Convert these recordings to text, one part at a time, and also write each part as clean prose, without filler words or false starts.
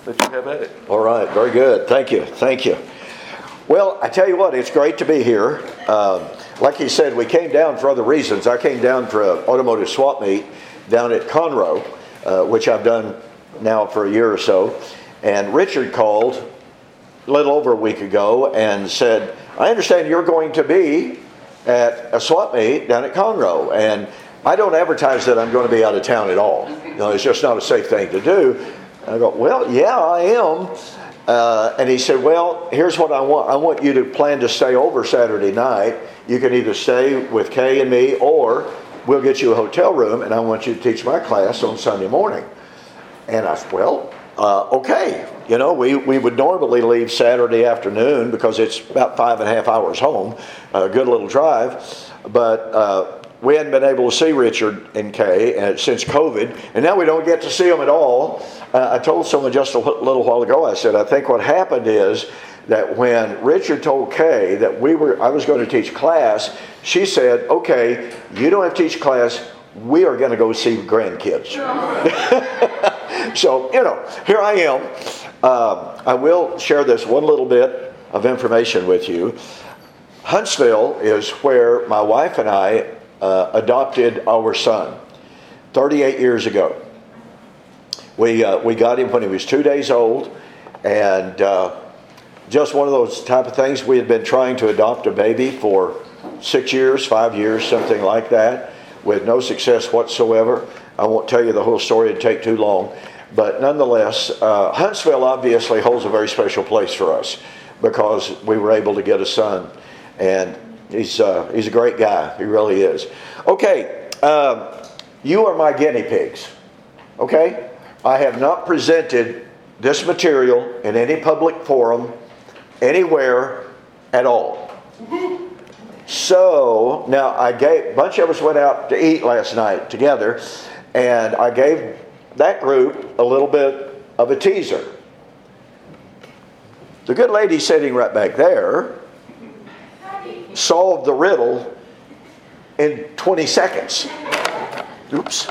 let you have at it. All right, very good. Thank you. Thank you. Well, I tell you what, it's great to be here. Like he said, we came down for other reasons. I came down for an automotive swap meet down at Conroe, which I've done now for a year or so. And Richard called a little over a week ago and said, I understand you're going to be at a swap meet down at Conroe. And I don't advertise that I'm going to be out of town at all. It's just not a safe thing to do. I go, well, yeah, I am. And he said, well, here's what I want. I want you to plan to stay over Saturday night. You can either stay with Kay and me, or we'll get you a hotel room, and I want you to teach my class on Sunday morning. And I said, well, okay. You know, we would normally leave Saturday afternoon because it's about 5.5 hours home, a good little drive. But we hadn't been able to see Richard and Kay since COVID, and now we don't get to see them at all. I told someone just a little while ago, I said, I think what happened is that when Richard told Kay that I was going to teach class, she said, okay, you don't have to teach class, we are going to go see grandkids. So, you know, here I am. I will share this one little bit of information with you. Huntsville is where my wife and I adopted our son 38 years ago. We got him when he was 2 days old, and just one of those type of things. We had been trying to adopt a baby for 6 years, 5 years, something like that, with no success whatsoever. I won't tell you the whole story, it'd take too long. But nonetheless, Huntsville obviously holds a very special place for us because we were able to get a son. And he's a great guy. He really is. Okay, you are my guinea pigs. Okay? I have not presented this material in any public forum anywhere at all. So now a bunch of us went out to eat last night together, and I gave that group a little bit of a teaser. The good lady sitting right back there solved the riddle in 20 seconds. Oops.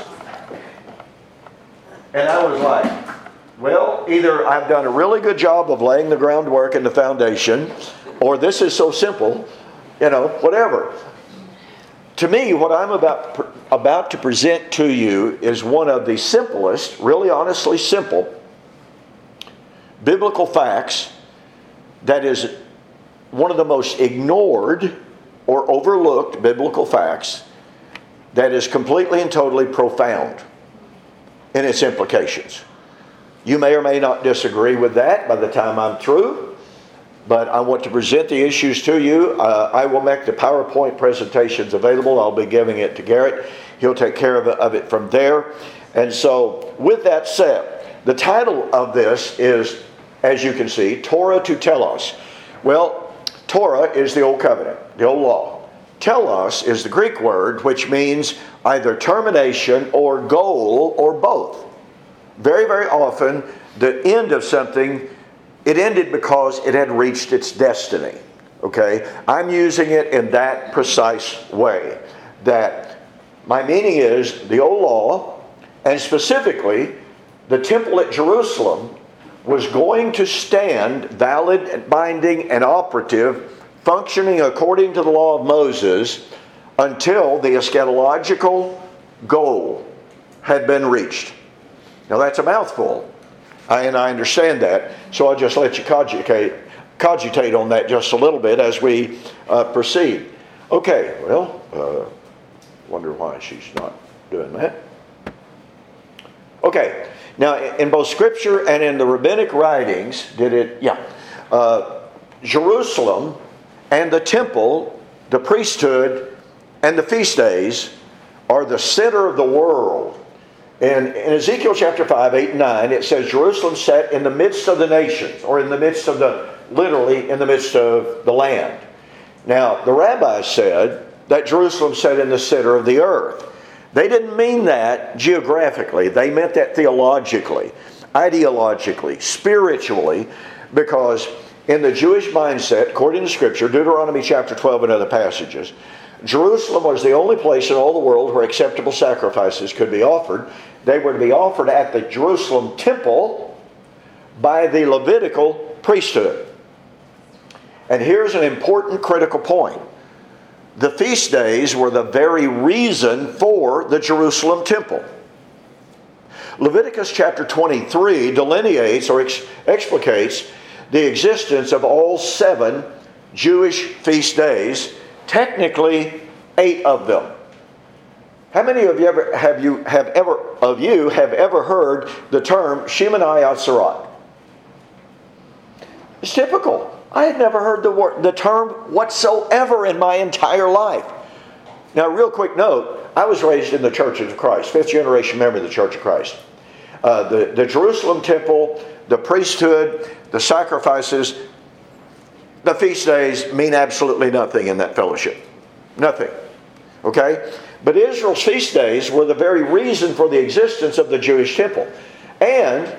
And I was like, well, either I've done a really good job of laying the groundwork and the foundation, or this is so simple, you know, whatever. To me, what I'm about to present to you is one of the simplest, really honestly simple, biblical facts that is one of the most ignored or overlooked biblical facts that is completely and totally profound in its implications. You may or may not disagree with that by the time I'm through, but I want to present the issues to you. I will make the PowerPoint presentations available. I'll be giving it to Garrett. He'll take care of it from there. And so, with that said, the title of this is, as you can see, Torah to Telos. Well, Torah is the Old Covenant, the Old Law. Telos is the Greek word which means either termination or goal or both. Very, very often, the end of something, it ended because it had reached its destiny. Okay? I'm using it in that precise way. That my meaning is the Old Law, and specifically the temple at Jerusalem, was going to stand valid, binding, and operative, functioning according to the law of Moses until the eschatological goal had been reached. Now that's a mouthful, and I understand that, so I'll just let you cogitate on that just a little bit as we proceed. Okay, well, wonder why she's not doing that. Okay, now in both Scripture and in the rabbinic writings, Jerusalem and the temple, the priesthood, and the feast days are the center of the world. And in Ezekiel chapter 5, 8, and 9, it says Jerusalem sat in the midst of the nations, or literally in the midst of the land. Now, the rabbis said that Jerusalem sat in the center of the earth. They didn't mean that geographically. They meant that theologically, ideologically, spiritually, because in the Jewish mindset, according to Scripture, Deuteronomy chapter 12 and other passages, Jerusalem was the only place in all the world where acceptable sacrifices could be offered. They were to be offered at the Jerusalem temple, by the Levitical priesthood. And here's an important critical point. The feast days were the very reason for the Jerusalem temple. Leviticus chapter 23 delineates or explicates the existence of all 7 Jewish feast days, technically 8 of them. How many of you have ever heard the term Shemini Atzeret? It's typical. I had never heard the term whatsoever in my entire life. Now, real quick note, I was raised in the Church of Christ, 5th generation member of the Church of Christ. The Jerusalem temple, the priesthood, the sacrifices, the feast days mean absolutely nothing in that fellowship. Nothing. Okay? But Israel's feast days were the very reason for the existence of the Jewish temple. And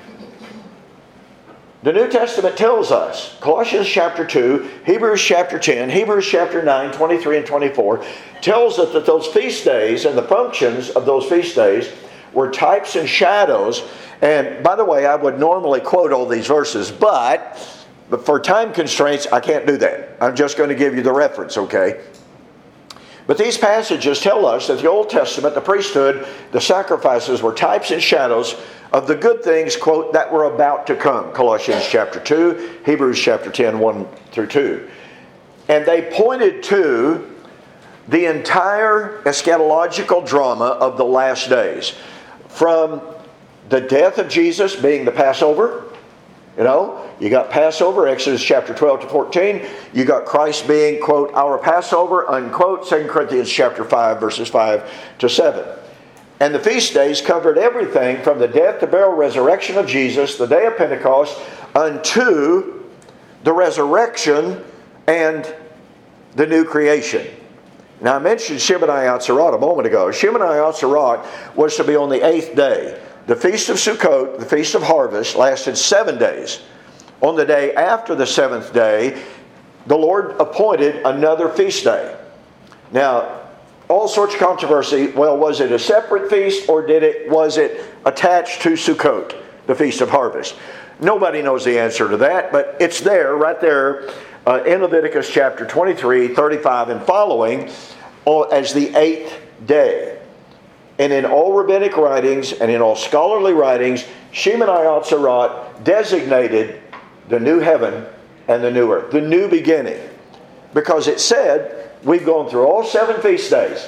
the New Testament tells us, Colossians chapter 2, Hebrews chapter 10, Hebrews chapter 9, 23 and 24, tells us that those feast days and the functions of those feast days were types and shadows. And by the way, I would normally quote all these verses, but for time constraints, I can't do that. I'm just going to give you the reference, okay? But these passages tell us that the Old Testament, the priesthood, the sacrifices were types and shadows of the good things, quote, that were about to come. Colossians chapter 2, Hebrews chapter 10, 1 through 2. And they pointed to the entire eschatological drama of the last days. From the death of Jesus being the Passover, you got Passover, Exodus chapter 12 to 14. You got Christ being, quote, our Passover, unquote, 2 Corinthians chapter 5, verses 5 to 7. And the feast days covered everything from the death, the burial, resurrection of Jesus, the day of Pentecost, unto the resurrection and the new creation. Now I mentioned Shemini Atzeret a moment ago. Shemini Atzeret was to be on the 8th day. The Feast of Sukkot, the Feast of Harvest, lasted 7 days. On the day after the 7th day, the Lord appointed another feast day. Now, all sorts of controversy. Well, was it a separate feast or was it attached to Sukkot, the Feast of Harvest? Nobody knows the answer to that, but it's there, right there, in Leviticus chapter 23, 35 and following, as the 8th day. And in all rabbinic writings and in all scholarly writings, Shemini Atzeret designated the new heaven and the new earth, the new beginning. Because it said, we've gone through all 7 feast days.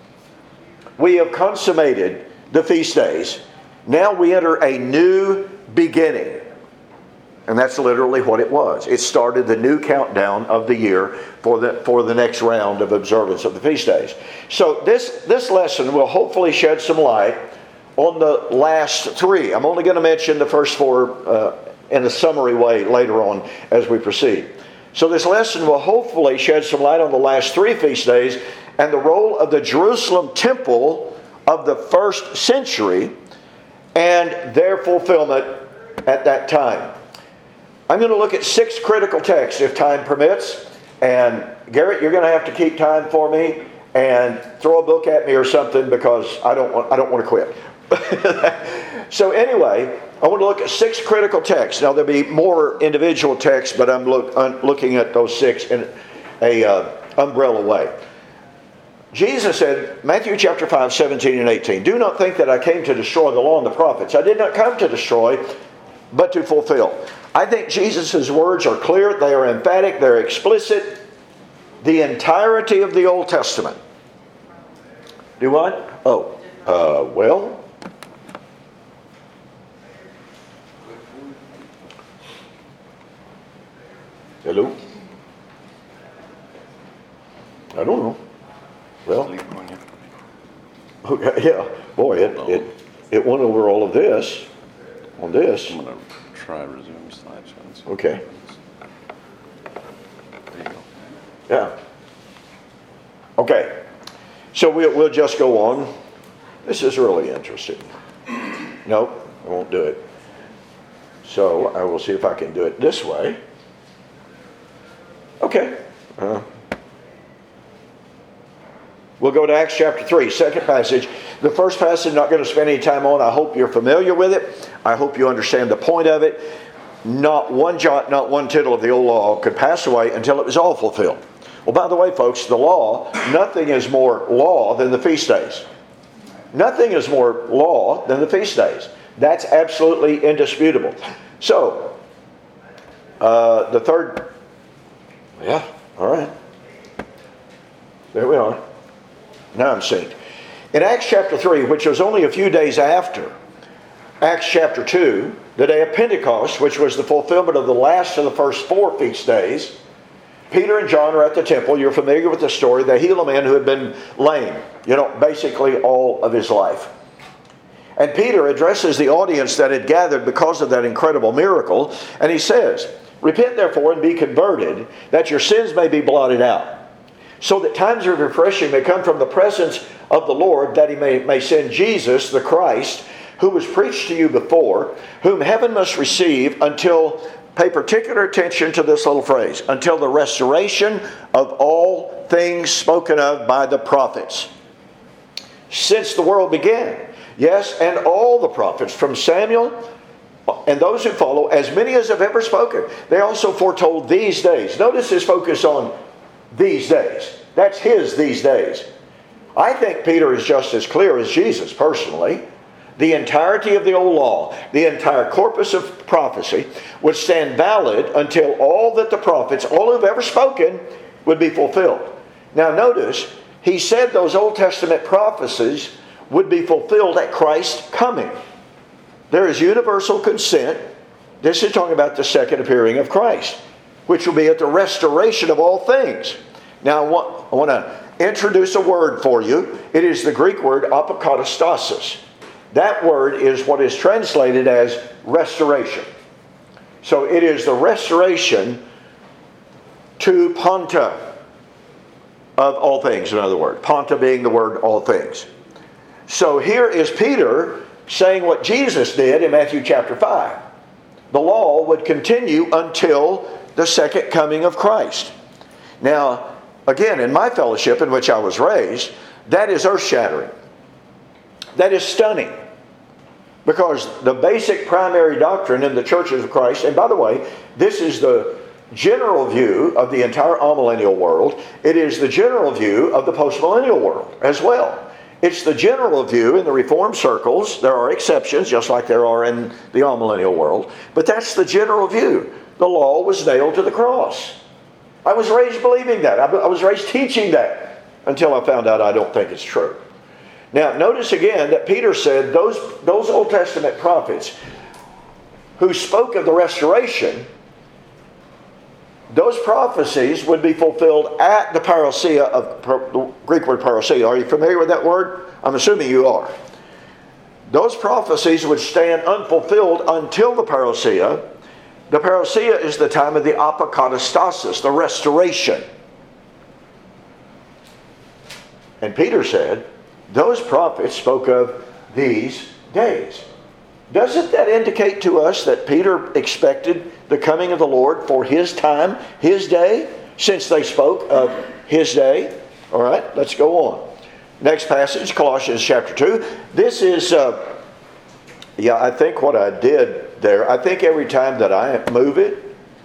We have consummated the feast days. Now we enter a new beginning. And that's literally what it was. It started the new countdown of the year for the next round of observance of the feast days. So this lesson will hopefully shed some light on the last 3. I'm only going to mention the first 4 in a summary way later on as we proceed. So this lesson will hopefully shed some light on the last 3 feast days and the role of the Jerusalem temple of the 1st century and their fulfillment at that time. I'm going to look at 6 critical texts if time permits. And Garrett, you're going to have to keep time for me and throw a book at me or something because I don't want to quit. So anyway, I want to look at 6 critical texts. Now there'll be more individual texts, but I'm looking at those 6 in a umbrella way. Jesus said, Matthew chapter 5, 17 and 18, do not think that I came to destroy the law and the prophets. I did not come to destroy, but to fulfill. I think Jesus' words are clear. They are emphatic. They're explicit. The entirety of the Old Testament. Do what? Well. Hello? I don't know. Well. Okay, yeah. Boy, it went over all of this on this. I'm going to try resume slideshows. Okay. There you go. Yeah. Okay. So we'll just go on. This is really interesting. Nope, I won't do it. So I will see if I can do it this way. Okay. We'll go to Acts chapter 3, second passage. The first passage I'm not going to spend any time on. I hope you're familiar with it. I hope you understand the point of it. Not one jot, not one tittle of the old law could pass away until it was all fulfilled. Well, by the way, folks, the law, nothing is more law than the feast days. Nothing is more law than the feast days. That's absolutely indisputable. So, the third, yeah, all right. There we are. Now I'm synced. In Acts chapter 3, which was only a few days after Acts chapter 2, the day of Pentecost, which was the fulfillment of the last of the first 4 feast days, Peter and John are at the temple. You're familiar with the story. They heal a man who had been lame, basically all of his life. And Peter addresses the audience that had gathered because of that incredible miracle, and he says, "Repent therefore and be converted, that your sins may be blotted out, so that times of refreshing may come from the presence of the Lord, that he may send Jesus, the Christ, who was preached to you before, whom heaven must receive until," pay particular attention to this little phrase, "until the restoration of all things spoken of by the prophets, since the world began. Yes, and all the prophets, from Samuel and those who follow, as many as have ever spoken. They also foretold these days." Notice his focus on these days. That's his these days. I think Peter is just as clear as Jesus personally. The entirety of the old law, the entire corpus of prophecy, would stand valid until all that the prophets, all who've ever spoken, would be fulfilled. Now notice, he said those Old Testament prophecies would be fulfilled at Christ's coming. There is universal consent. This is talking about the second appearing of Christ, which will be at the restoration of all things. Now I want to introduce a word for you. It is the Greek word apokatastasis. That word is what is translated as restoration. So it is the restoration to Panta of all things, in other words. Panta being the word all things. So here is Peter saying what Jesus did in Matthew chapter 5. The law would continue until the second coming of Christ. Now, again, in my fellowship in which I was raised, that is earth-shattering. That is stunning. Because the basic primary doctrine in the churches of Christ, and by the way, this is the general view of the entire amillennial world. It is the general view of the postmillennial world as well. It's the general view in the Reformed circles. There are exceptions, just like there are in the amillennial world. But that's the general view. The law was nailed to the cross. I was raised believing that. I was raised teaching that until I found out I don't think it's true. Now, notice again that Peter said those Old Testament prophets who spoke of the restoration, those prophecies would be fulfilled at the parousia of the Greek word parousia. Are you familiar with that word? I'm assuming you are. Those prophecies would stand unfulfilled until the parousia. The parousia is the time of the apokatastasis, the restoration. And Peter said, those prophets spoke of these days. Doesn't that indicate to us that Peter expected the coming of the Lord for his time, his day, since they spoke of his day? All right, let's go on. Next passage, Colossians chapter 2. This is, I think what I did there, I think every time that I move it,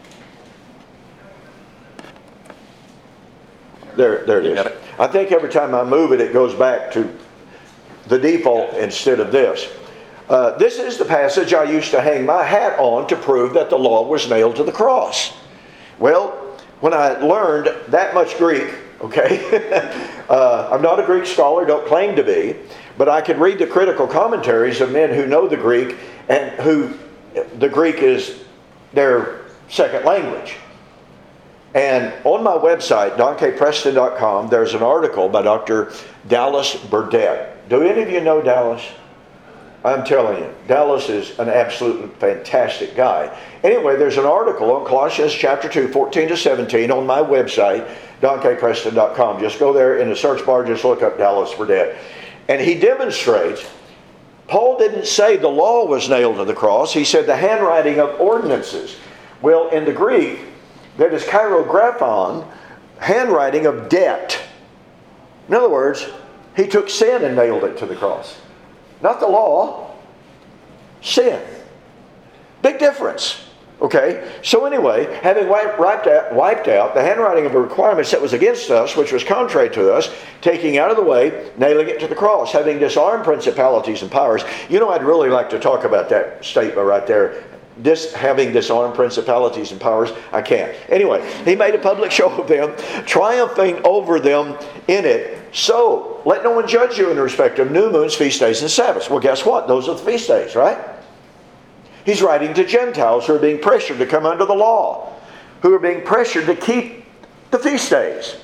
there it is. I think every time I move it, it goes back to the default instead of this. This is the passage I used to hang my hat on to prove that the law was nailed to the cross. Well, when I learned that much Greek, I'm not a Greek scholar, don't claim to be, but I could read the critical commentaries of men who know the Greek and who the Greek is their second language. And on my website, donkpreston.com, there's an article by Dr. Dallas Burdett. Do any of you know Dallas? I'm telling you, Dallas is an absolutely fantastic guy. Anyway, there's an article on Colossians chapter 2, 14 to 17 on my website, donkpreston.com. Just go there in the search bar, just look up Dallas Burdett. And he demonstrates, Paul didn't say the law was nailed to the cross. He said the handwriting of ordinances. Well, in the Greek, that is chirographon, handwriting of debt. In other words, he took sin and nailed it to the cross. Not the law, sin. Big difference. Okay, so anyway, having wiped out the handwriting of the requirements that was against us, which was contrary to us, taking out of the way, nailing it to the cross, having disarmed principalities and powers. You know, I'd really like to talk about that statement right there. Having disarmed principalities and powers, I can't. Anyway, he made a public show of them, triumphing over them in it. So, let no one judge you in respect of new moons, feast days, and Sabbaths. Well, guess what? Those are the feast days, right? He's writing to Gentiles who are being pressured to come under the law, who are being pressured to keep the feast days.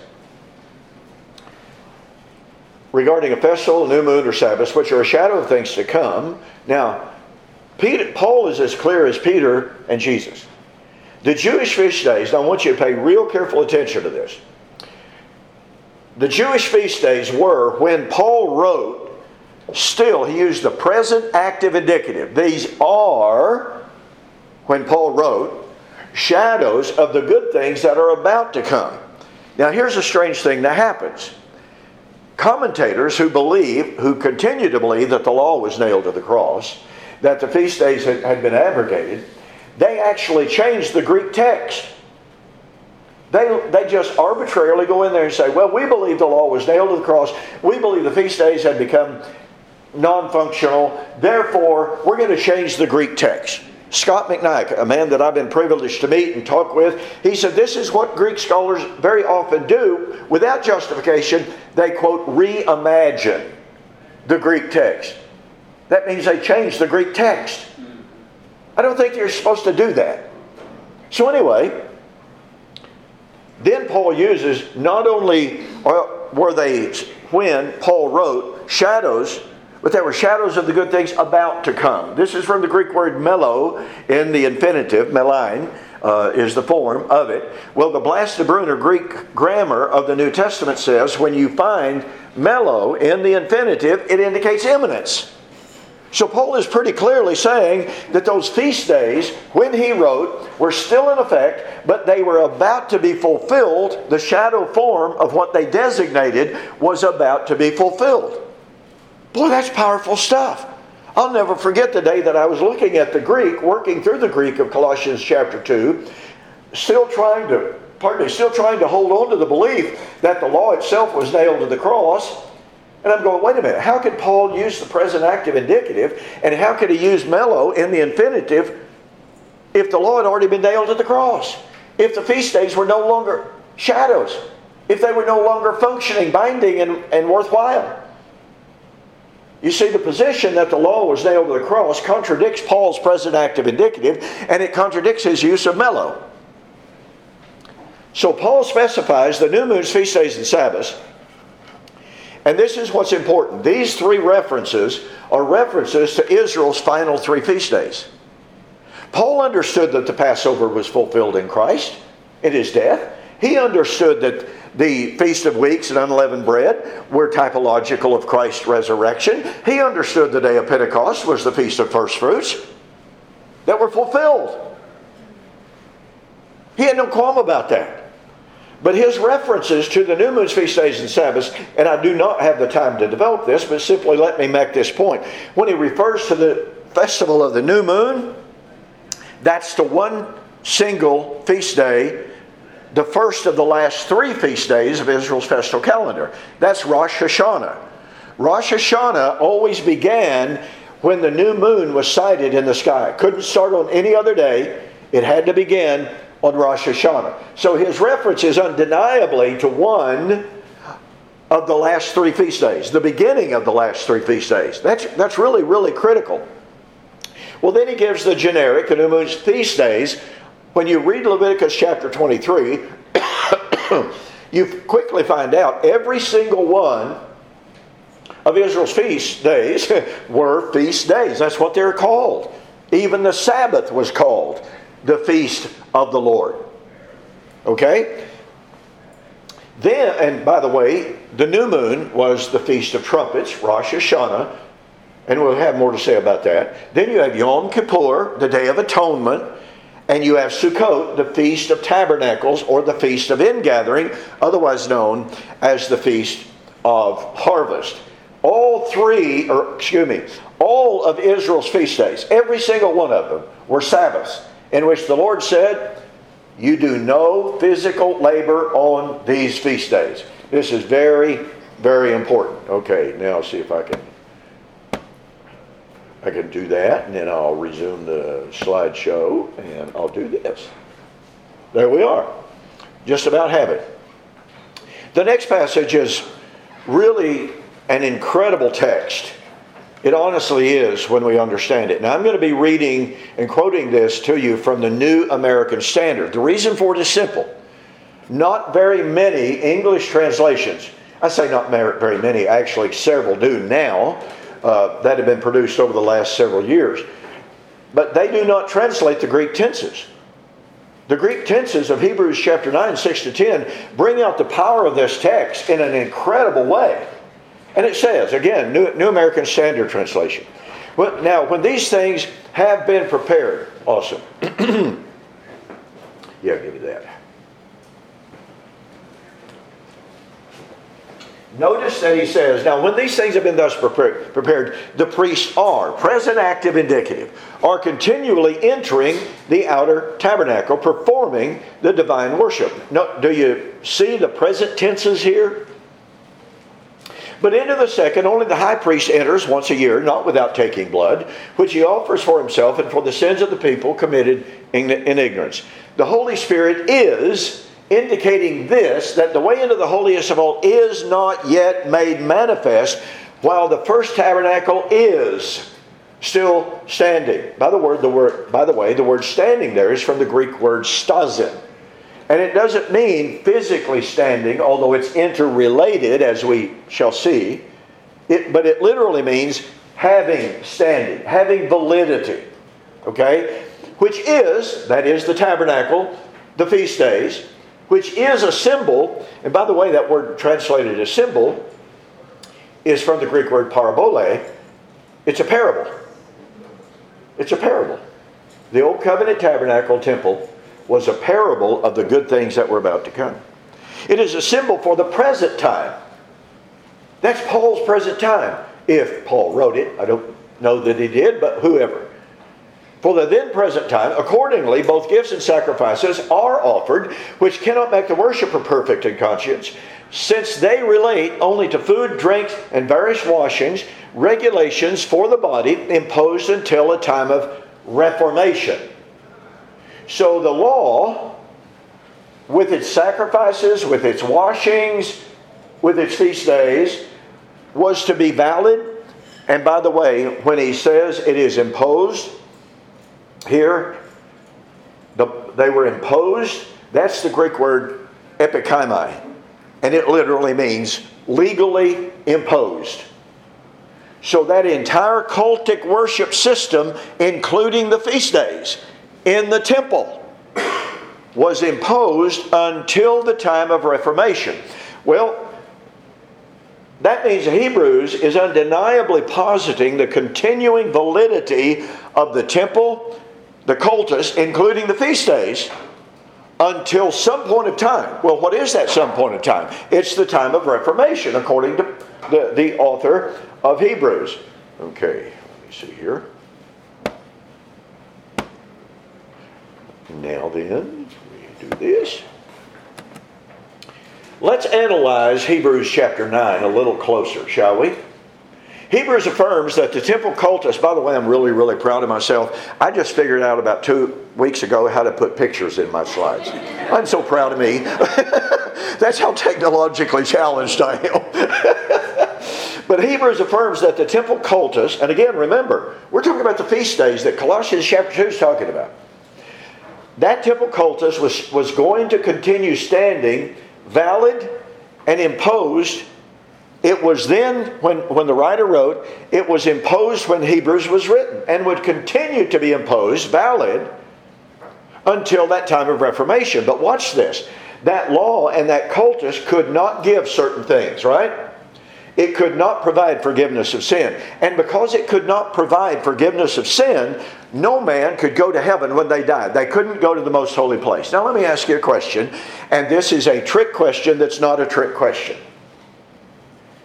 Regarding a festival, a new moon, or Sabbath, which are a shadow of things to come. Now, Paul is as clear as Peter and Jesus. The Jewish feast days, I want you to pay real careful attention to this. The Jewish feast days were, when Paul wrote, still, he used the present active indicative. These are, when Paul wrote, shadows of the good things that are about to come. Now, here's a strange thing that happens. Commentators who continue to believe that the law was nailed to the cross, that the feast days had been abrogated, they actually changed the Greek text. They just arbitrarily go in there and say, well, we believe the law was nailed to the cross. We believe the feast days had become non-functional. Therefore, we're going to change the Greek text. Scott McKnight, a man that I've been privileged to meet and talk with, he said this is what Greek scholars very often do without justification. They, quote, reimagine the Greek text. That means they change the Greek text. I don't think you're supposed to do that. So anyway, then Paul uses, not only were they, when Paul wrote, shadows, but they were shadows of the good things about to come. This is from the Greek word melo in the infinitive. Melain is the form of it. Well, the Blastebrunner Greek grammar of the New Testament says when you find melo in the infinitive, it indicates imminence. So Paul is pretty clearly saying that those feast days, when he wrote, were still in effect, but they were about to be fulfilled. The shadow form of what they designated was about to be fulfilled. Boy, that's powerful stuff. I'll never forget the day that I was looking at the Greek, working through the Greek of Colossians chapter 2, still trying to hold on to the belief that the law itself was nailed to the cross. And I'm going, wait a minute, how could Paul use the present active indicative, and how could he use melo in the infinitive if the law had already been nailed to the cross? If the feast days were no longer shadows, if they were no longer functioning, binding, and worthwhile. You see, the position that the law was nailed to the cross contradicts Paul's present active indicative, and it contradicts his use of melo. So Paul specifies the new moons, feast days, and Sabbaths. And this is what's important. These three references are references to Israel's final three feast days. Paul understood that the Passover was fulfilled in Christ, in his death. He understood that the Feast of Weeks and Unleavened Bread were typological of Christ's resurrection. He understood the day of Pentecost was the Feast of First Fruits that were fulfilled. He had no qualm about that. But his references to the new moons, feast days, and Sabbaths, and I do not have the time to develop this, but simply let me make this point. When he refers to the festival of the new moon, that's the one single feast day, the first of the last three feast days of Israel's festal calendar. That's Rosh Hashanah. Rosh Hashanah always began when the new moon was sighted in the sky. It couldn't start on any other day. It had to begin on Rosh Hashanah. So his reference is undeniably to one of the last three feast days, the beginning of the last three feast days. That's really, really critical. Well, then he gives the generic, the new moon's feast days. When you read Leviticus chapter 23, you quickly find out every single one of Israel's feast days were feast days. That's what they're called. Even the Sabbath was called the feast of the Lord. Okay? Then, and by the way, the new moon was the Feast of Trumpets, Rosh Hashanah, and we'll have more to say about that. Then you have Yom Kippur, the Day of Atonement, and you have Sukkot, the Feast of Tabernacles, or the Feast of Ingathering, otherwise known as the Feast of harvest. All of Israel's feast days, every single one of them, were Sabbaths, in which the Lord said, you do no physical labor on these feast days. This is very, very important. Okay, now I'll see if I can do that, and then I'll resume the slideshow, and I'll do this. There we are. Just about have it. The next passage is really an incredible text. It honestly is when we understand it. Now I'm going to be reading and quoting this to you from the New American Standard. The reason for it is simple. Not very many English translations, I say not very many, actually several do now, that have been produced over the last several years. But they do not translate the Greek tenses. The Greek tenses of Hebrews chapter 9, 6 to 10 bring out the power of this text in an incredible way. And it says, again, New American Standard Translation. Well, now, when these things have been prepared, awesome. Yeah, give me that. Notice that he says, now when these things have been thus prepared, the priests are, present, active, indicative, are continually entering the outer tabernacle, performing the divine worship. No, do you see the present tenses here? But into the second, only the high priest enters once a year, not without taking blood, which he offers for himself and for the sins of the people committed in ignorance. The Holy Spirit is indicating this, that the way into the holiest of all is not yet made manifest, while the first tabernacle is still standing. By the way, the word standing there is from the Greek word stasin. And it doesn't mean physically standing, although it's interrelated, as we shall see. But it literally means having standing, having validity. Okay? That is the tabernacle, the feast days, which is a symbol. And by the way, that word translated as symbol is from the Greek word parabole. It's a parable. It's a parable. The Old Covenant tabernacle temple was a parable of the good things that were about to come. It is a symbol for the present time. That's Paul's present time. If Paul wrote it, I don't know that he did, but whoever. For the then present time, accordingly, both gifts and sacrifices are offered, which cannot make the worshiper perfect in conscience, since they relate only to food, drink, and various washings, regulations for the body imposed until a time of reformation. So the law, with its sacrifices, with its washings, with its feast days, was to be valid. And by the way, when he says it is imposed, here, they were imposed, that's the Greek word epikaimai. And it literally means legally imposed. So that entire cultic worship system, including the feast days, in the temple was imposed until the time of Reformation. Well, that means Hebrews is undeniably positing the continuing validity of the temple, the cultus, including the feast days, until some point of time. Well, what is that some point of time? It's the time of Reformation, according to the author of Hebrews. Okay, let me see here. Now then, we do this. Let's analyze Hebrews chapter 9 a little closer, shall we? Hebrews affirms that the temple cultus, by the way, I'm really, really proud of myself. I just figured out about 2 weeks ago how to put pictures in my slides. I'm so proud of me. That's how technologically challenged I am. But Hebrews affirms that the temple cultus, and again, remember, we're talking about the feast days that Colossians chapter 2 is talking about. That temple cultus was going to continue standing, valid and imposed. It was then, when the writer wrote, it was imposed when Hebrews was written, and would continue to be imposed, valid, until that time of Reformation. But watch this. That law and that cultus could not give certain things, right? It could not provide forgiveness of sin. And because it could not provide forgiveness of sin, no man could go to heaven when they died. They couldn't go to the most holy place. Now let me ask you a question. And this is a trick question that's not a trick question.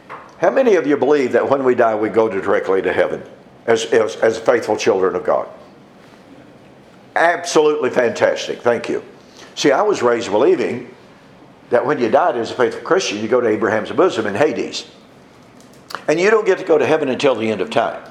How many of you believe that when we die, we go directly to heaven as faithful children of God? Absolutely fantastic. Thank you. See, I was raised believing that when you died as a faithful Christian, you go to Abraham's bosom in Hades. And you don't get to go to heaven until the end of time.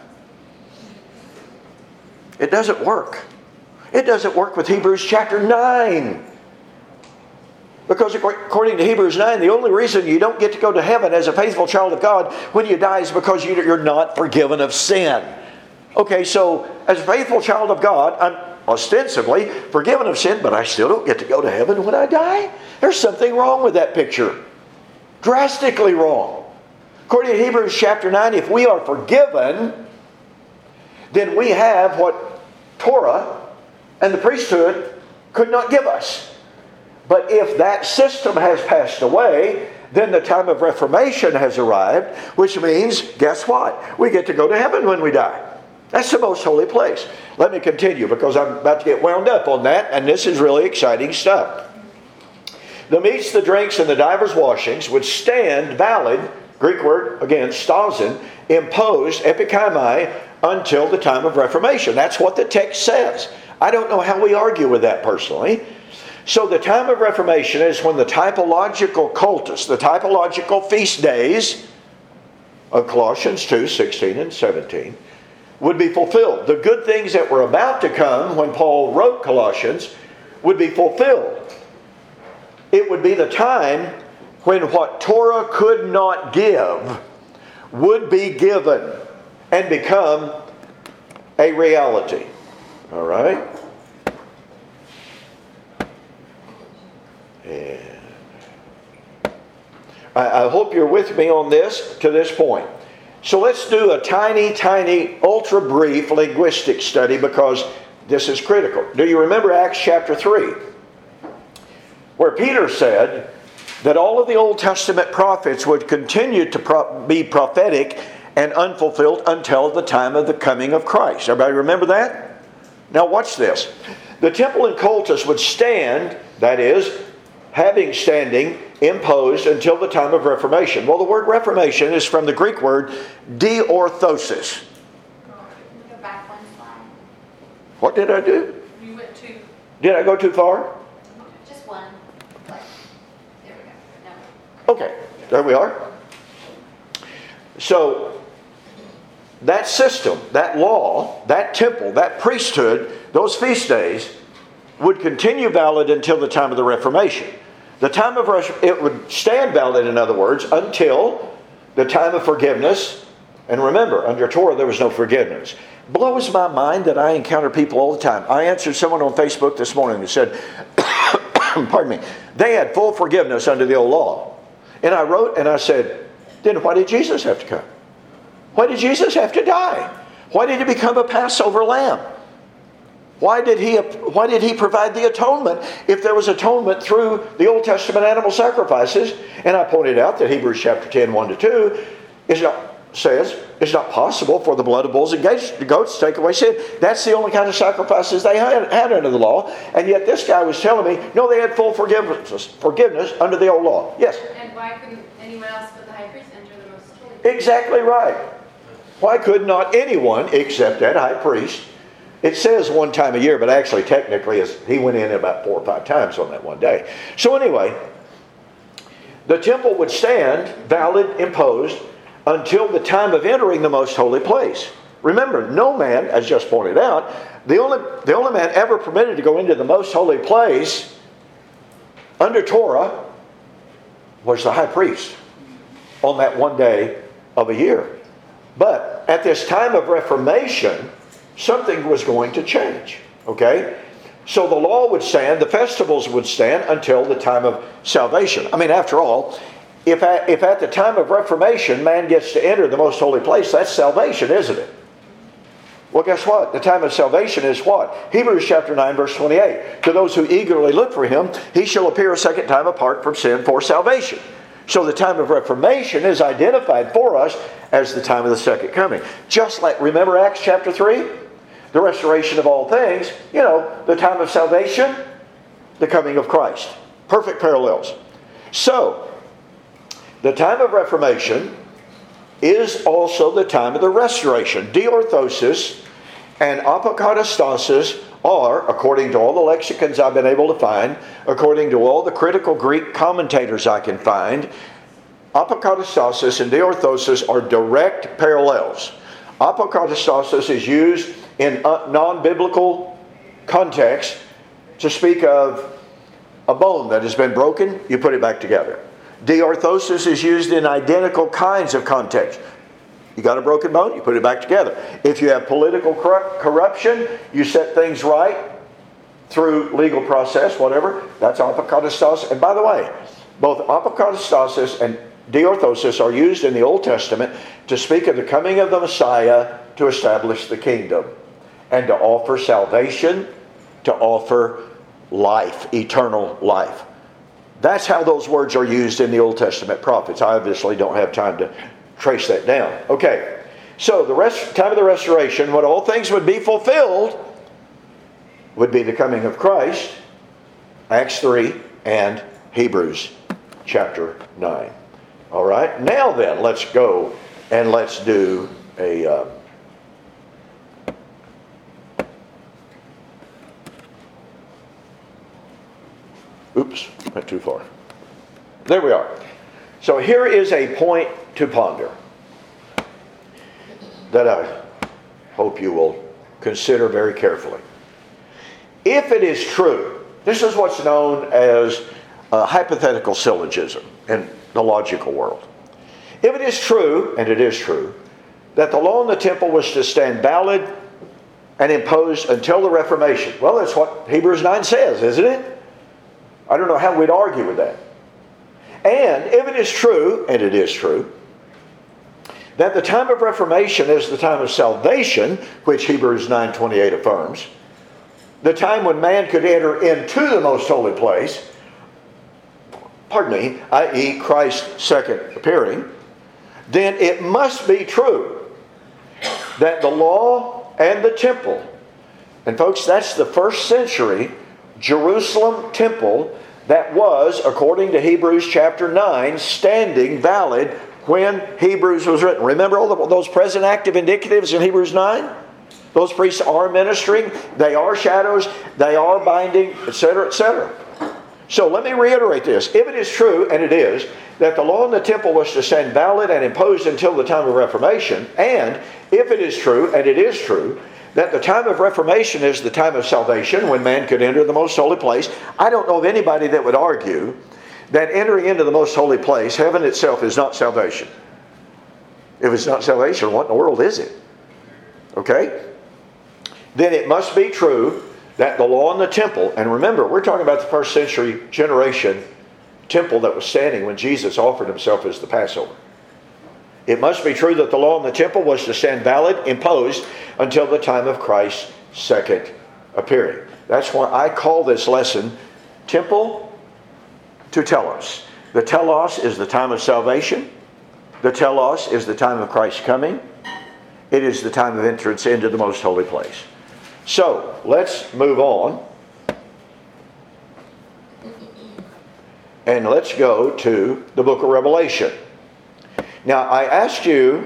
It doesn't work. It doesn't work with Hebrews chapter 9. Because according to Hebrews 9, the only reason you don't get to go to heaven as a faithful child of God when you die is because you're not forgiven of sin. Okay, so as a faithful child of God, I'm ostensibly forgiven of sin, but I still don't get to go to heaven when I die? There's something wrong with that picture. Drastically wrong. According to Hebrews chapter 9, if we are forgiven, then we have what Torah and the priesthood could not give us. But if that system has passed away, then the time of Reformation has arrived, which means, guess what? We get to go to heaven when we die. That's the most holy place. Let me continue because I'm about to get wound up on that, and this is really exciting stuff. The meats, the drinks, and the divers washings would stand valid, Greek word, again, stasen, imposed, epikaimai, until the time of Reformation. That's what the text says. I don't know how we argue with that personally. So the time of Reformation is when the typological cultus, the typological feast days of Colossians 2, 16 and 17 would be fulfilled. The good things that were about to come when Paul wrote Colossians would be fulfilled. It would be the time when what Torah could not give would be given and become a reality. All right? And I hope you're with me on this to this point. So let's do a tiny, ultra brief linguistic study because this is critical. Do you remember Acts chapter 3? Where Peter said that all of the Old Testament prophets would continue to be prophetic and unfulfilled until the time of the coming of Christ. Everybody remember that? Now watch this. The temple and cultus would stand, that is, having standing, imposed until the time of Reformation. Well, the word Reformation is from the Greek word diorthosis. Go back one slide. What did I do? You went too. Did I go too far? Just one. There we go. No. Okay, there we are. So, that system, that law, that temple, that priesthood, those feast days would continue valid until the time of the Reformation. The time of it would stand valid, in other words, until the time of forgiveness. And remember, under Torah there was no forgiveness. Blows my mind that I encounter people all the time. I answered someone on Facebook this morning who said, pardon me, they had full forgiveness under the old law. And I wrote and I said, then why did Jesus have to come? Why did Jesus have to die? Why did he become a Passover lamb? Why did he provide the atonement if there was atonement through the Old Testament animal sacrifices? And I pointed out that Hebrews chapter 10, 1-2 says it's not possible for the blood of bulls and goats to take away sin. That's the only kind of sacrifices they had under the law. And yet this guy was telling me, no, they had full forgiveness under the old law. Yes? And why couldn't anyone else but the high priest enter the most holy place? Exactly right. Why could not anyone except that high priest? It says one time a year, but actually technically he went in about 4 or 5 times on that one day. So anyway, the temple would stand valid, imposed, until the time of entering the most holy place. Remember, no man, as just pointed out, the only man ever permitted to go into the most holy place under Torah was the high priest on that one day of a year. But at this time of Reformation, something was going to change. Okay? So the law would stand, the festivals would stand until the time of salvation. I mean, after all, if at the time of Reformation man gets to enter the most holy place, that's salvation, isn't it? Well, guess what? The time of salvation is what? Hebrews chapter 9, verse 28. To those who eagerly look for him, he shall appear a second time apart from sin for salvation. So the time of Reformation is identified for us as the time of the second coming. Just like, remember Acts chapter 3? The restoration of all things. You know, the time of salvation, the coming of Christ. Perfect parallels. So, the time of Reformation is also the time of the restoration. Diorthosis and apokatastasis are, according to all the lexicons I've been able to find, according to all the critical Greek commentators I can find, apokatastasis and diorthosis are direct parallels. Apokatastasis is used in non-biblical context to speak of a bone that has been broken, you put it back together. Diorthosis is used in identical kinds of context. You got a broken bone, you put it back together. If you have political corruption, you set things right through legal process, whatever. That's apokatastasis. And by the way, both apokatastasis and diorthosis are used in the Old Testament to speak of the coming of the Messiah to establish the kingdom and to offer salvation, to offer life, eternal life. That's how those words are used in the Old Testament prophets. I obviously don't have time to trace that down. Okay, so the time of the restoration, when all things would be fulfilled, would be the coming of Christ, Acts 3 and Hebrews chapter 9. All right, now then, let's go and let's do a... Oops, went too far. There we are. So here is a point to ponder that I hope you will consider very carefully. If it is true, this is what's known as a hypothetical syllogism in the logical world. If it is true, and it is true, that the law in the temple was to stand valid and imposed until the Reformation. Well, that's what Hebrews 9 says, isn't it? I don't know how we'd argue with that. And if it is true, and it is true, that the time of Reformation is the time of salvation, which Hebrews 9:28 affirms, the time when man could enter into the most holy place, i.e. Christ's second appearing, then it must be true that the law and the temple, and folks, that's the first century Jerusalem temple that was, according to Hebrews chapter 9, standing valid when Hebrews was written. Remember all those present active indicatives in Hebrews 9? Those priests are ministering, they are shadows, they are binding, etc., etc. So let me reiterate this. If it is true, and it is, that the law in the temple was to stand valid and imposed until the time of Reformation, and if it is true, and it is true, that the time of Reformation is the time of salvation when man could enter the most holy place, I don't know of anybody that would argue that entering into the most holy place, heaven itself, is not salvation. If it's not salvation, what in the world is it? Okay? Then it must be true that the law in the temple, and remember, we're talking about the first century generation temple that was standing when Jesus offered himself as the Passover. It must be true that the law in the temple was to stand valid, imposed, until the time of Christ's second appearing. That's why I call this lesson Temple to Telos. The Telos is the time of salvation. The Telos is the time of Christ's coming. It is the time of entrance into the most holy place. So, let's move on. And let's go to the book of Revelation. Now, I asked you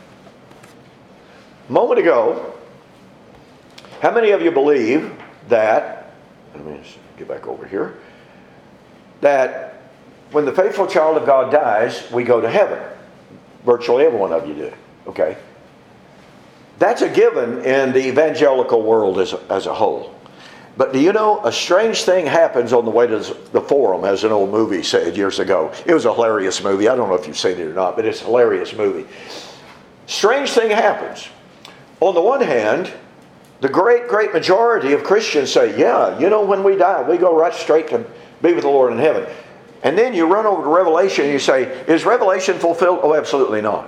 a moment ago, how many of you believe that, let me just get back over here, that when the faithful child of God dies, we go to heaven? Virtually every one of you do. Okay? That's a given in the evangelical world as a whole. But do you know, a strange thing happens on the way to the Forum, as an old movie said years ago. It was a hilarious movie. I don't know if you've seen it or not, but it's a hilarious movie. Strange thing happens. On the one hand, the great majority of Christians say, yeah, you know, when we die, we go right straight to be with the Lord in heaven. And then you run over to Revelation and you say, is Revelation fulfilled? Oh, absolutely not.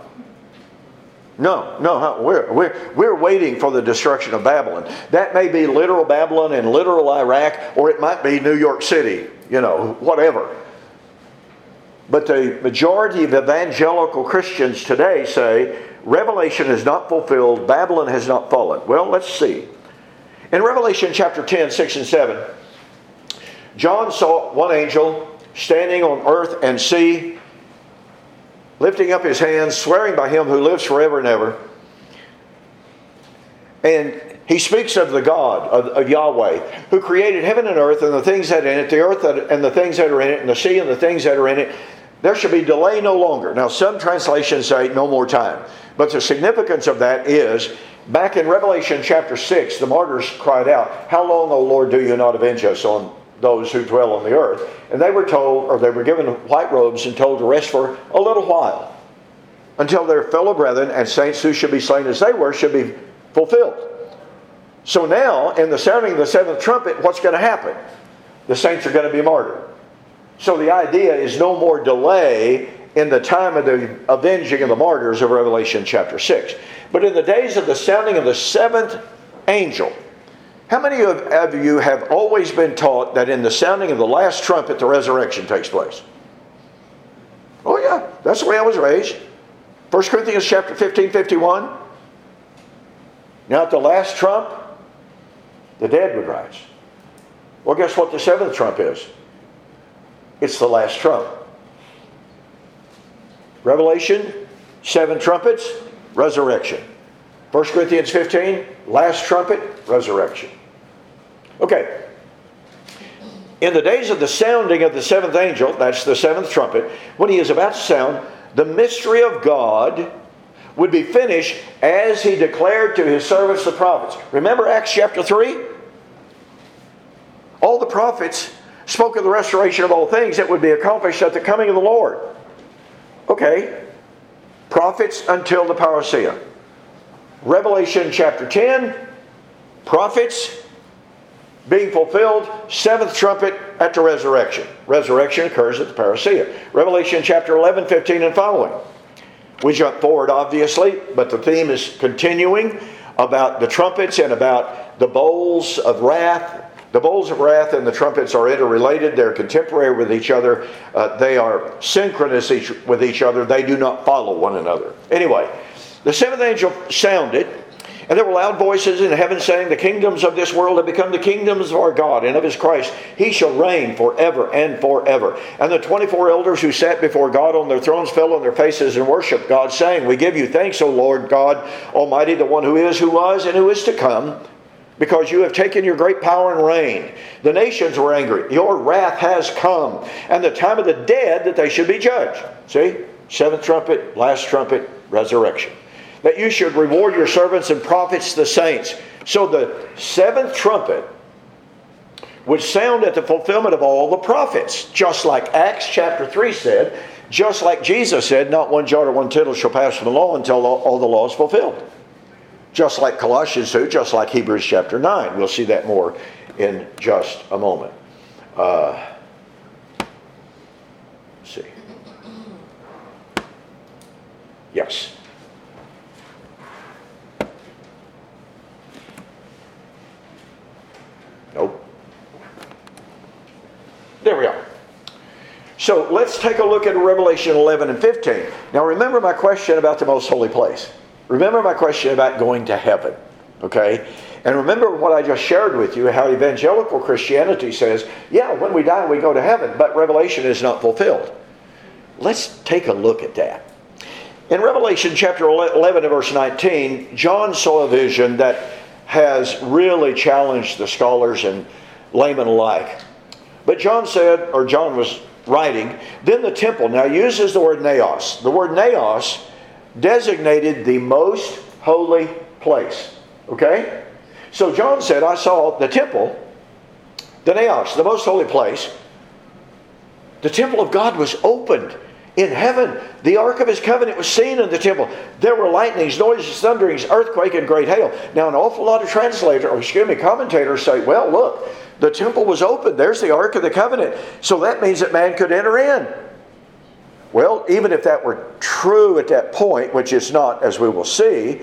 No, we're waiting for the destruction of Babylon. That may be literal Babylon and literal Iraq, or it might be New York City, you know, whatever. But the majority of evangelical Christians today say, Revelation is not fulfilled, Babylon has not fallen. Well, let's see. In Revelation chapter 10, 6 and 7, John saw one angel standing on earth and sea, lifting up his hands, swearing by him who lives forever and ever. And he speaks of the God, of Yahweh, who created heaven and earth and the things that are in it, the earth and the things that are in it, and the sea and the things that are in it. There shall be delay no longer. Now, some translations say no more time. But the significance of that is, back in Revelation chapter 6, the martyrs cried out, "How long, O Lord, do you not avenge us on those who dwell on the earth?" And they were told, or they were given white robes and told to rest for a little while, until their fellow brethren and saints who should be slain as they were should be fulfilled. So now, in the sounding of the seventh trumpet, what's going to happen? The saints are going to be martyred. So the idea is no more delay in the time of the avenging of the martyrs of Revelation chapter 6. But in the days of the sounding of the seventh angel, how many of you have always been taught that in the sounding of the last trumpet, the resurrection takes place? Oh yeah, that's the way I was raised. 1 Corinthians chapter 15, 51. Now at the last trump, the dead would rise. Well, guess what the seventh trump is? It's the last trump. Revelation, 7 trumpets, resurrection. 1 Corinthians 15, last trumpet, resurrection. Okay. In the days of the sounding of the seventh angel, that's the seventh trumpet, when he is about to sound, the mystery of God would be finished as he declared to his servants the prophets. Remember Acts chapter 3? All the prophets spoke of the restoration of all things that would be accomplished at the coming of the Lord. Okay. Prophets until the parousia. Revelation chapter 10, prophets being fulfilled, seventh trumpet at the resurrection. Resurrection occurs at the parousia. Revelation chapter 11, 15 and following. We jump forward obviously, but the theme is continuing about the trumpets and about the bowls of wrath. The bowls of wrath and the trumpets are interrelated. They're contemporary with each other. They are synchronous with each other. They do not follow one another. Anyway, the seventh angel sounded, and there were loud voices in heaven saying, "The kingdoms of this world have become the kingdoms of our God and of his Christ. He shall reign forever and forever." And the 24 elders who sat before God on their thrones fell on their faces and worshiped God, saying, "We give you thanks, O Lord God Almighty, the one who is, who was, and who is to come, because you have taken your great power and reigned. The nations were angry. Your wrath has come, and the time of the dead that they should be judged." See? Seventh trumpet, last trumpet, resurrection. "That you should reward your servants and prophets, the saints." So the seventh trumpet would sound at the fulfillment of all the prophets. Just like Acts chapter 3 said, just like Jesus said, "Not one jot or one tittle shall pass from the law until all the law is fulfilled." Just like Colossians 2, just like Hebrews chapter 9. We'll see that more in just a moment. Let's see. Yes. Nope. There we are. So let's take a look at Revelation 11 and 15. Now remember my question about the most holy place. Remember my question about going to heaven, okay? And remember what I just shared with you, how evangelical Christianity says, yeah, when we die we go to heaven, but Revelation is not fulfilled. Let's take a look at that. In Revelation chapter 11 and verse 19, John saw a vision that has really challenged the scholars and laymen alike. But John said, or John was writing, "Then the temple," now uses the word naos. The word naos designated the most holy place. Okay? So John said, "I saw the temple, the naos, the most holy place. The temple of God was opened in heaven. The ark of his covenant was seen in the temple. There were lightnings, noises, thunderings, earthquake, and great hail." Now an awful lot of commentators say, well, look, the temple was open. There's the ark of the covenant. So that means that man could enter in. Well, even if that were true at that point, which it's not, as we will see,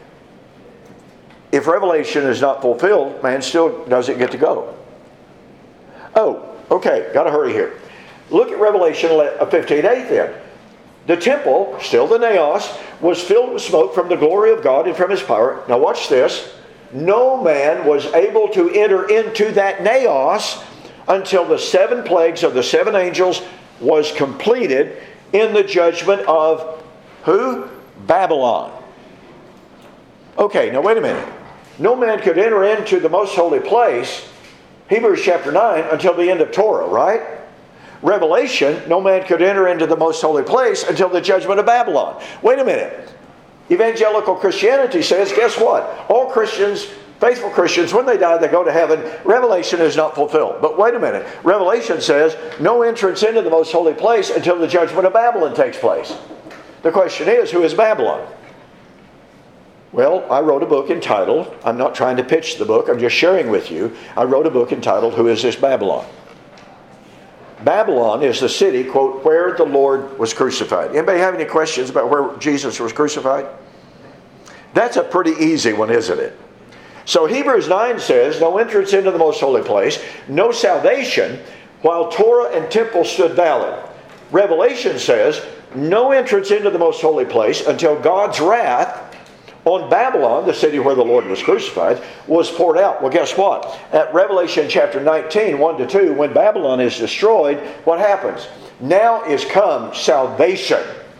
if Revelation is not fulfilled, man still doesn't get to go. Oh, okay, got to hurry here. Look at Revelation 15:8 then. The temple, still the naos, was filled with smoke from the glory of God and from his power. Now watch this. No man was able to enter into that naos until the 7 plagues of the 7 angels was completed in the judgment of who? Babylon. Okay, now wait a minute. No man could enter into the most holy place, Hebrews chapter 9, until the end of Torah, right? Revelation, no man could enter into the most holy place until the judgment of Babylon. Wait a minute. Evangelical Christianity says, guess what? All Christians, faithful Christians, when they die, they go to heaven. Revelation is not fulfilled. But wait a minute. Revelation says, no entrance into the most holy place until the judgment of Babylon takes place. The question is, who is Babylon? Well, I wrote a book entitled, I'm not trying to pitch the book, I'm just sharing with you. I wrote a book entitled, Who is this Babylon? Babylon is the city, quote, where the Lord was crucified. Anybody have any questions about where Jesus was crucified? That's a pretty easy one, isn't it? So Hebrews 9 says, no entrance into the most holy place, no salvation, while Torah and temple stood valid. Revelation says, no entrance into the most holy place until God's wrath on Babylon, the city where the Lord was crucified, was poured out. Well, guess what? At Revelation chapter 19, 1-2, when Babylon is destroyed, what happens? Now is come salvation.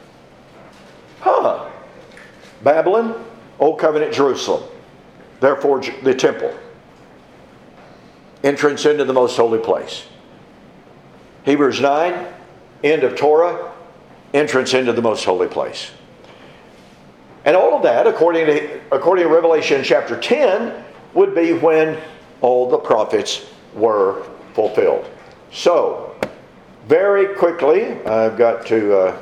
Babylon, Old Covenant Jerusalem. Therefore, the temple. Entrance into the most holy place. Hebrews 9, end of Torah, entrance into the most holy place. And all of that, according to Revelation chapter 10, would be when all the prophets were fulfilled. So, very quickly, I've got to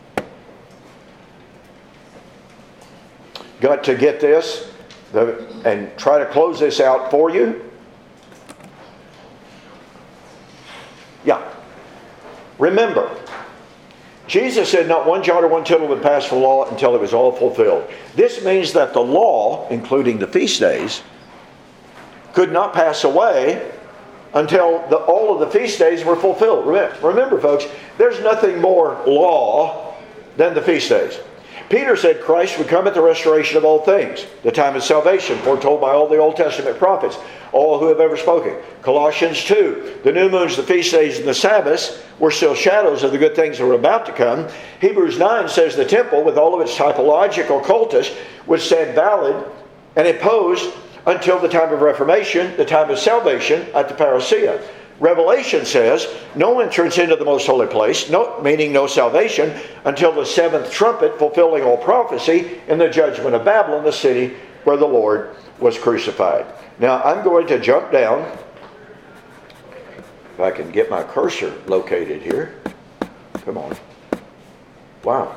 get this and try to close this out for you. Yeah. Remember, Jesus said not one jot or one tittle would pass from the law until it was all fulfilled. This means that the law, including the feast days, could not pass away until all of the feast days were fulfilled. Remember, folks, there's nothing more law than the feast days. Peter said Christ would come at the restoration of all things, the time of salvation, foretold by all the Old Testament prophets, all who have ever spoken. Colossians 2, the new moons, the feast days, and the Sabbaths were still shadows of the good things that were about to come. Hebrews 9 says the temple, with all of its typological cultus, would stand valid and imposed until the time of Reformation, the time of salvation at the parousia. Revelation says, no entrance into the most holy place, meaning no salvation, until the seventh trumpet, fulfilling all prophecy, in the judgment of Babylon, the city where the Lord was crucified. Now, I'm going to jump down, if I can get my cursor located here. Come on. Wow.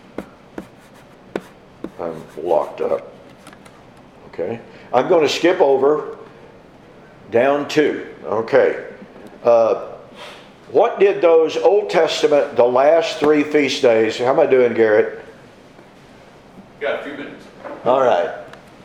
I'm locked up. Okay. I'm going to skip over down to, okay. What did those Old Testament, the last three feast days, how am I doing, Garrett? Got a few minutes. All right.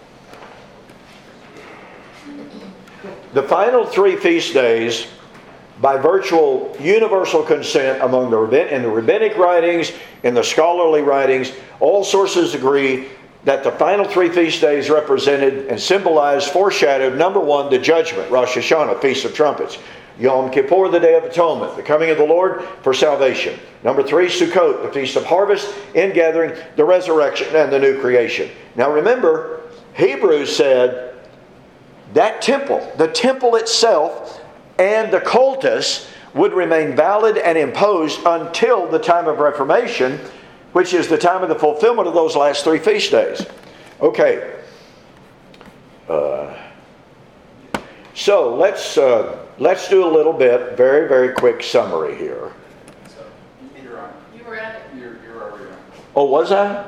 The final three feast days, by virtual universal consent among in the rabbinic writings, in the scholarly writings, all sources agree that the final three feast days represented and symbolized, foreshadowed, number one, the judgment, Rosh Hashanah, Feast of Trumpets. Yom Kippur, the Day of Atonement, the coming of the Lord for salvation. Number three, Sukkot, the Feast of Harvest, ingathering, the resurrection, and the new creation. Now remember, Hebrews said that temple, the temple itself, and the cultus would remain valid and imposed until the time of Reformation, which is the time of the fulfillment of those last three feast days. Okay. So let's do a little bit, very, very quick summary here. So, you're on. You were at it. You're already on. Oh, was I?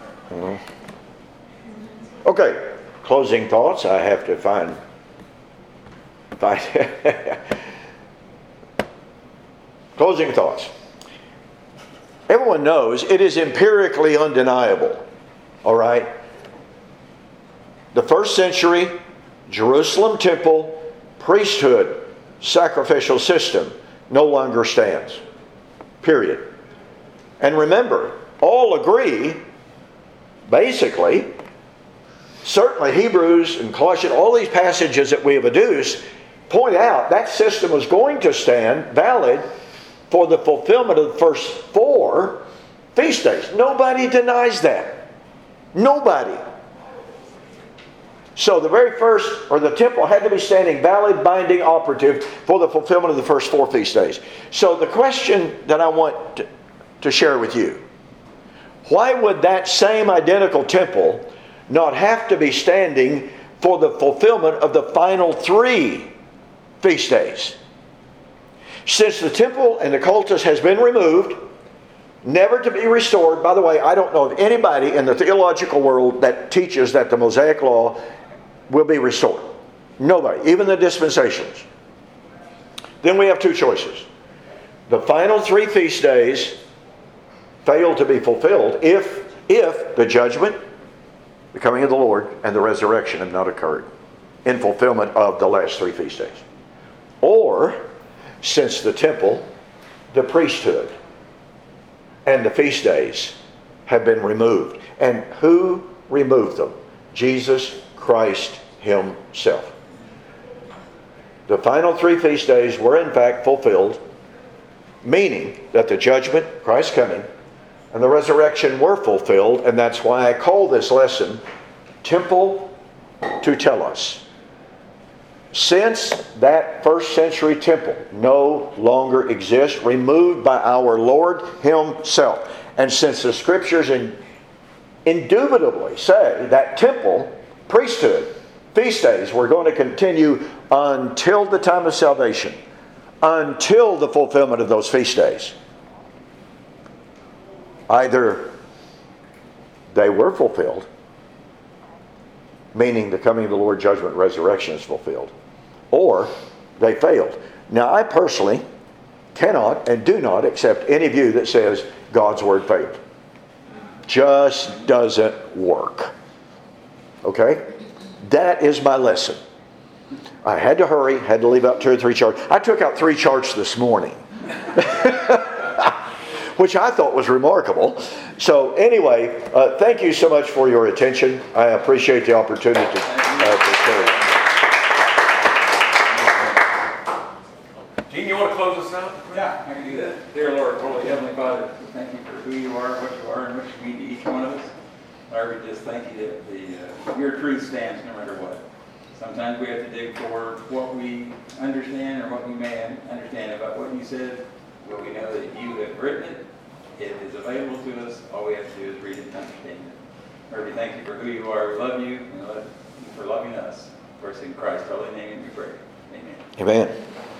Okay. Closing thoughts. I have to find closing thoughts. Everyone knows it is empirically undeniable. All right? The first century Jerusalem temple, priesthood, sacrificial system no longer stands. Period. And remember, all agree, basically, certainly Hebrews and Colossians, all these passages that we have adduced, point out that system was going to stand valid for the fulfillment of the first 4 feast days. Nobody denies that. Nobody. So the very first, or the temple had to be standing valid, binding, operative for the fulfillment of the first 4 feast days. So the question that I want to share with you, why would that same identical temple not have to be standing for the fulfillment of the final 3 feast days? Since the temple and the cultus has been removed, never to be restored. By the way, I don't know of anybody in the theological world that teaches that the Mosaic Law will be restored. Nobody, even the dispensations. Then we have 2 choices. The final 3 feast days fail to be fulfilled if the judgment, the coming of the Lord, and the resurrection have not occurred in fulfillment of the last 3 feast days. Or, since the temple, the priesthood, and the feast days have been removed. And who removed them? Jesus Christ Himself. The final 3 feast days were in fact fulfilled, meaning that the judgment, Christ's coming, and the resurrection were fulfilled, and that's why I call this lesson Temple to Telos. Since that first century temple no longer exists, removed by our Lord Himself, and since the Scriptures indubitably say that temple, priesthood, feast days were going to continue until the time of salvation, until the fulfillment of those feast days, either they were fulfilled, meaning the coming of the Lord, judgment, resurrection is fulfilled, or they failed. Now, I personally cannot and do not accept any view that says God's Word failed. Just doesn't work. Okay? That is my lesson. I had to hurry, had to leave out 2 or 3 charts. I took out 3 charts this morning, which I thought was remarkable. So anyway, thank you so much for your attention. I appreciate the opportunity to share. Gene, you want to close us out? Yeah, I can do that. Dear Lord, Holy Heavenly Father, we thank you for who you are, what you are, and what you mean to each one of us. Lord, we just thank you that your truth stands no matter what. Sometimes we have to dig for what we understand or what we may understand about what you said, but we know that you have written it. It is available to us. All we have to do is read it and understand it. Lord, we thank you for who you are. We love you, and love you for loving us. For us in Christ's holy name we pray. Amen. Amen.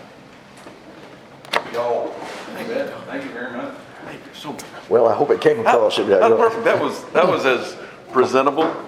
Y'all, thank you very much. Thank you so much. Well, I hope it came across. Perfect. That was as presentable